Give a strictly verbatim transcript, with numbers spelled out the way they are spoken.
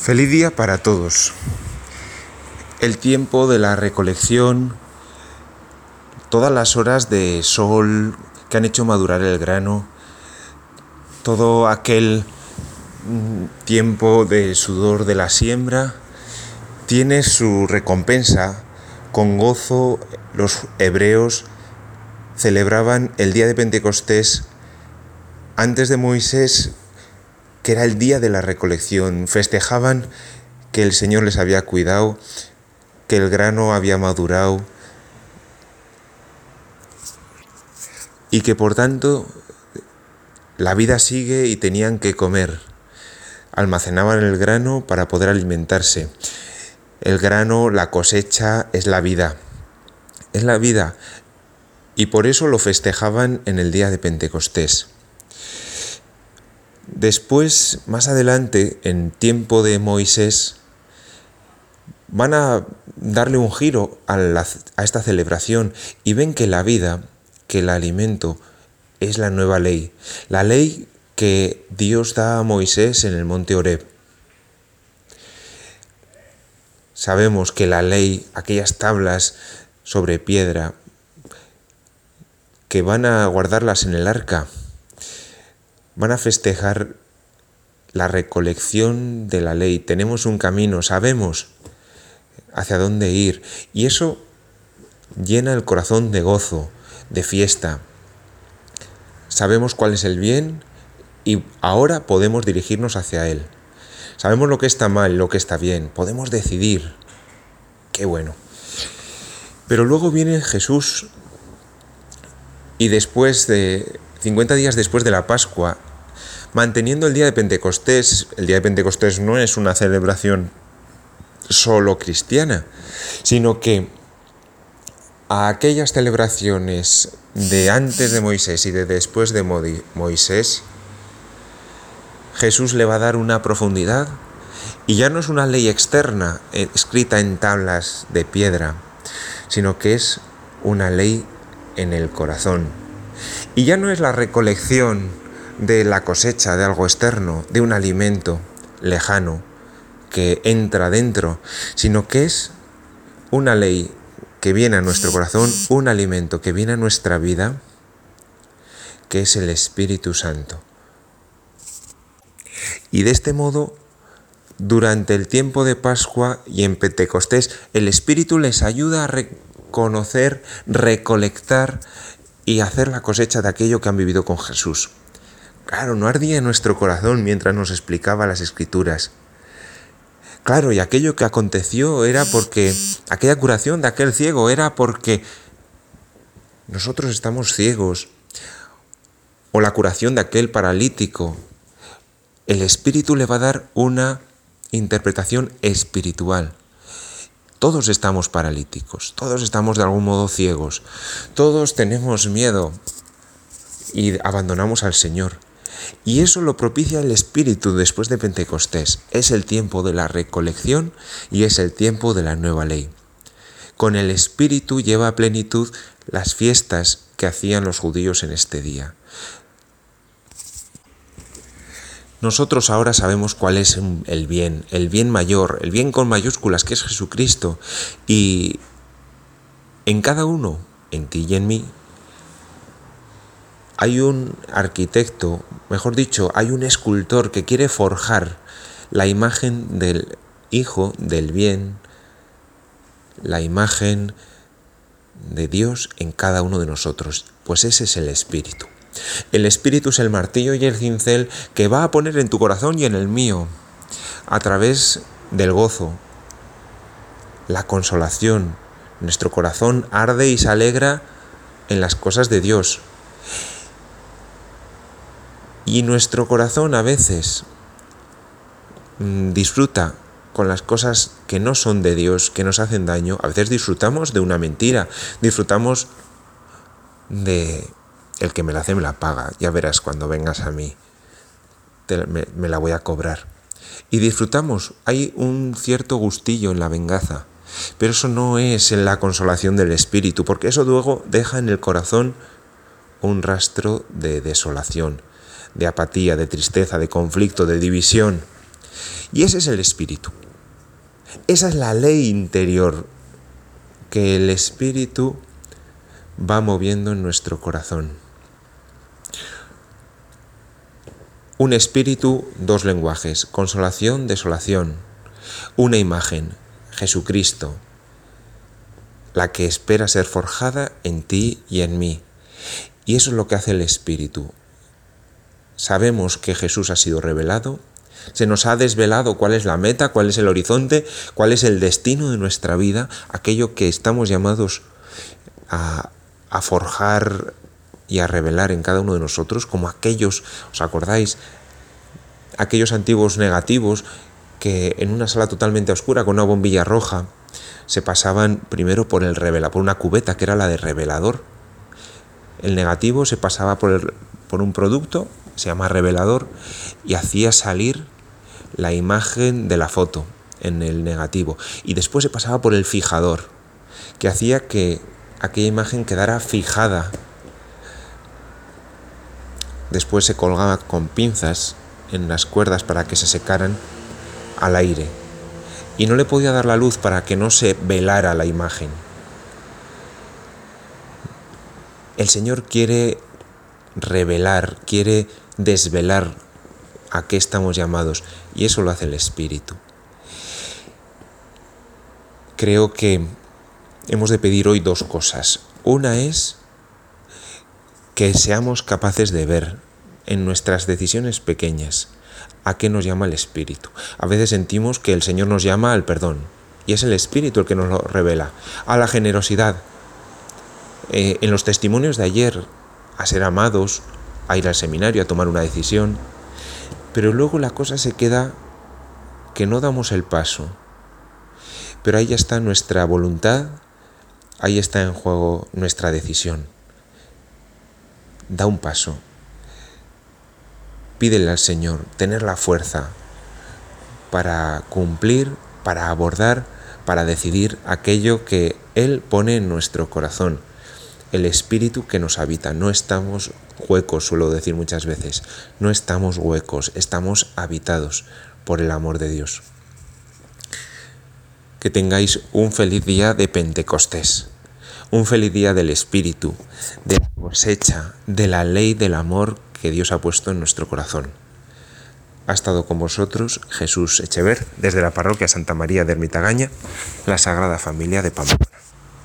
Feliz día para todos. El tiempo de la recolección, todas las horas de sol que han hecho madurar el grano, todo aquel tiempo de sudor de la siembra, tiene su recompensa. Con gozo los hebreos celebraban el día de Pentecostés antes de Moisés, que era el día de la recolección. Festejaban que el Señor les había cuidado, que el grano había madurado y que por tanto la vida sigue y tenían que comer. Almacenaban el grano para poder alimentarse. El grano, la cosecha, es la vida. Es la vida. Y por eso lo festejaban en el día de Pentecostés. Después, más adelante, en tiempo de Moisés, van a darle un giro a, la, a esta celebración y ven que la vida, que el alimento, es la nueva ley. La ley que Dios da a Moisés en el monte Horeb. Sabemos que la ley, aquellas tablas sobre piedra, que van a guardarlas en el arca, van a festejar la recolección de la ley. Tenemos un camino, sabemos hacia dónde ir, y eso llena el corazón de gozo, de fiesta. Sabemos cuál es el bien y ahora podemos dirigirnos hacia él. Sabemos lo que está mal, lo que está bien. Podemos decidir. Qué bueno. Pero luego viene Jesús y después de cincuenta días después de la Pascua, manteniendo el día de Pentecostés, el día de Pentecostés no es una celebración solo cristiana, sino que a aquellas celebraciones de antes de Moisés y de después de Moisés, Jesús le va a dar una profundidad, y ya no es una ley externa escrita en tablas de piedra, sino que es una ley en el corazón. Y ya no es la recolección de la cosecha de algo externo, de un alimento lejano que entra dentro, sino que es una ley que viene a nuestro corazón, un alimento que viene a nuestra vida, que es el Espíritu Santo. Y de este modo, durante el tiempo de Pascua y en Pentecostés, el Espíritu les ayuda a reconocer, recolectar y hacer la cosecha de aquello que han vivido con Jesús. Claro, no ardía en nuestro corazón mientras nos explicaba las Escrituras. Claro, y aquello que aconteció era porque, aquella curación de aquel ciego era porque nosotros estamos ciegos. O la curación de aquel paralítico. El Espíritu le va a dar una interpretación espiritual. Todos estamos paralíticos, todos estamos de algún modo ciegos, todos tenemos miedo y abandonamos al Señor. Y eso lo propicia el Espíritu después de Pentecostés. Es el tiempo de la recolección y es el tiempo de la nueva ley. Con el Espíritu lleva a plenitud las fiestas que hacían los judíos en este día. Nosotros ahora sabemos cuál es el bien, el bien mayor, el bien con mayúsculas, que es Jesucristo. Y en cada uno, en ti y en mí, hay un arquitecto, mejor dicho, hay un escultor que quiere forjar la imagen del Hijo del bien, la imagen de Dios en cada uno de nosotros. Pues ese es el Espíritu. El Espíritu es el martillo y el cincel que va a poner en tu corazón y en el mío, a través del gozo, la consolación. Nuestro corazón arde y se alegra en las cosas de Dios. Y nuestro corazón a veces mmm, disfruta con las cosas que no son de Dios, que nos hacen daño. A veces disfrutamos de una mentira, disfrutamos de el que me la hace me la paga, ya verás cuando vengas a mí, te, me, me la voy a cobrar. Y disfrutamos, hay un cierto gustillo en la venganza, pero eso no es en la consolación del Espíritu, porque eso luego deja en el corazón un rastro de desolación, de apatía, de tristeza, de conflicto, de división. Y ese es el Espíritu. Esa es la ley interior que el Espíritu va moviendo en nuestro corazón. Un espíritu, dos lenguajes, consolación, desolación. Una imagen, Jesucristo, la que espera ser forjada en ti y en mí. Y eso es lo que hace el Espíritu. Sabemos que Jesús ha sido revelado, se nos ha desvelado cuál es la meta, cuál es el horizonte, cuál es el destino de nuestra vida, aquello que estamos llamados a, a forjar y a revelar en cada uno de nosotros, como aquellos, ¿os acordáis? Aquellos antiguos negativos que en una sala totalmente oscura con una bombilla roja se pasaban primero por el revela, por una cubeta que era la de revelador. El negativo se pasaba por, el, por un producto, se llama revelador, y hacía salir la imagen de la foto en el negativo. Y después se pasaba por el fijador, que hacía que aquella imagen quedara fijada. Después se colgaba con pinzas en las cuerdas para que se secaran al aire. Y no le podía dar la luz para que no se velara la imagen. El Señor quiere revelar, quiere desvelar a qué estamos llamados, y eso lo hace el Espíritu. Creo que hemos de pedir hoy dos cosas. Una es que seamos capaces de ver en nuestras decisiones pequeñas a qué nos llama el Espíritu. A veces sentimos que el Señor nos llama al perdón, y es el Espíritu el que nos lo revela, a la generosidad. Eh, en los testimonios de ayer, a ser amados, a ir al seminario, a tomar una decisión, pero luego la cosa se queda que no damos el paso. Pero ahí está nuestra voluntad, ahí está en juego nuestra decisión. Da un paso. Pídele al Señor tener la fuerza para cumplir, para abordar, para decidir aquello que Él pone en nuestro corazón. El Espíritu que nos habita. No estamos huecos, suelo decir muchas veces. No estamos huecos, estamos habitados por el amor de Dios. Que tengáis un feliz día de Pentecostés. Un feliz día del Espíritu, de la cosecha, de la ley del amor que Dios ha puesto en nuestro corazón. Ha estado con vosotros Jesús Echever, desde la parroquia Santa María de Ermitagaña, la Sagrada Familia de Pamplona.